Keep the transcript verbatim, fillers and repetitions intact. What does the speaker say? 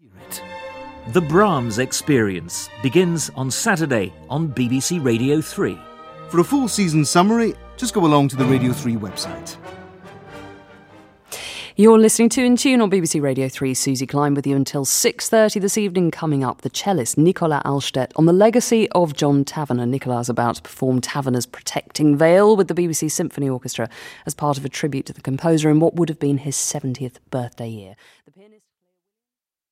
The Brahms Experience begins on Saturday on B B C Radio three. For a full season summary, just go along to the Radio three website. You're listening to In Tune on B B C Radio three. Susie Klein with you until six thirty this evening. Coming up, the cellist Nicolas Alstedt on the legacy of John Tavener. Nicolas is about to perform Tavener's Protecting Veil with the B B C Symphony Orchestra as part of a tribute to the composer in what would have been his seventieth birthday year. The pianist